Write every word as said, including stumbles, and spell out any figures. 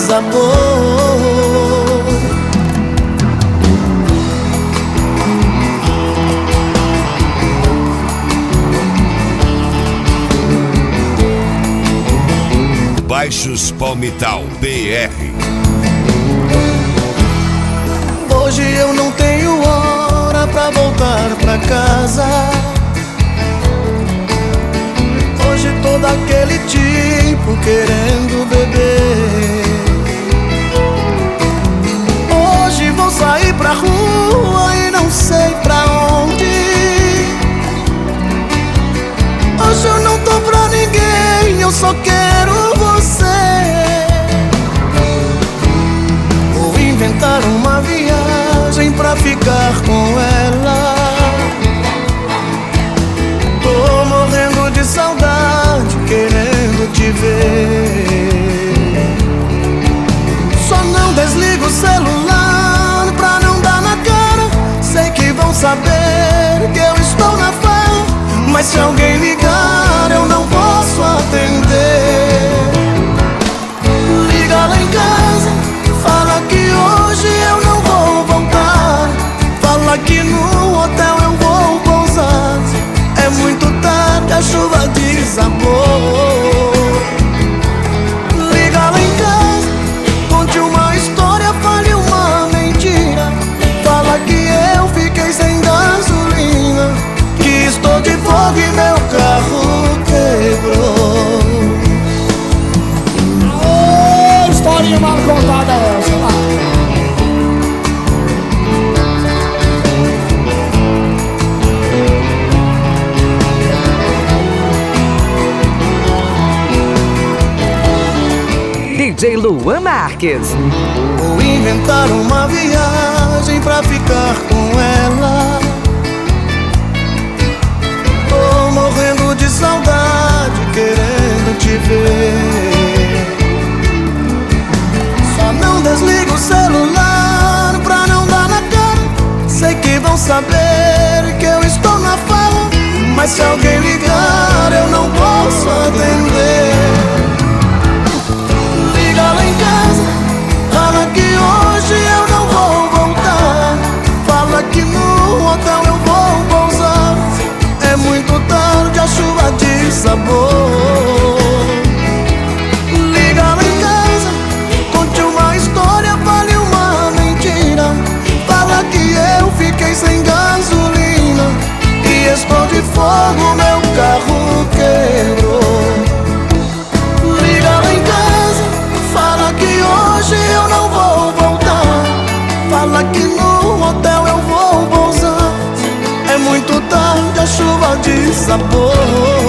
desabou. Baixos Palmital B R. Hoje eu não tenho hora pra voltar pra casa. Hoje tô daquele tipo querendo beber. Hoje vou sair pra rua e não sei pra onde. Hoje eu não tô pra ninguém, eu só quero você. Vou inventar uma viagem pra ficar com ela. Tô morrendo de saudade, querendo te ver. Só não desligo o celular pra não dar na cara. Sei que vão saber que eu estou na farra, mas se alguém ligar eu não posso atender. Liga lá em casa, fala que hoje eu não vou voltar. Fala que no hotel eu vou pousar. É muito tarde, a chuva desabou. Liga lá em casa, conte uma história, fale uma mentira. Fala que eu fiquei sem gasolina, que estou de folga e meu carro quebrou. Ô, historinha mal contada essa lá. D J Luan Marques. Vou inventar uma viagem pra ficar com ela. Tô morrendo de saudade, querendo te ver. Só não desligo o celular pra não dar na cara. Sei que vão saber que eu estou na farra, mas se alguém ligar eu não posso atender. Liga lá em casa, fala que hoje eu não vou voltar. Fala que no hotel eu vou pousar. É muito tarde, a chuva desabou. Liga lá em casa, conte uma história, fale uma mentira. Fala que eu fiquei sem gasolina e estou de fogo, meu carro quebrou. Liga lá em casa, fala que hoje eu não vou voltar. Fala que no hotel eu vou pousar. É muito tarde, a chuva desabou.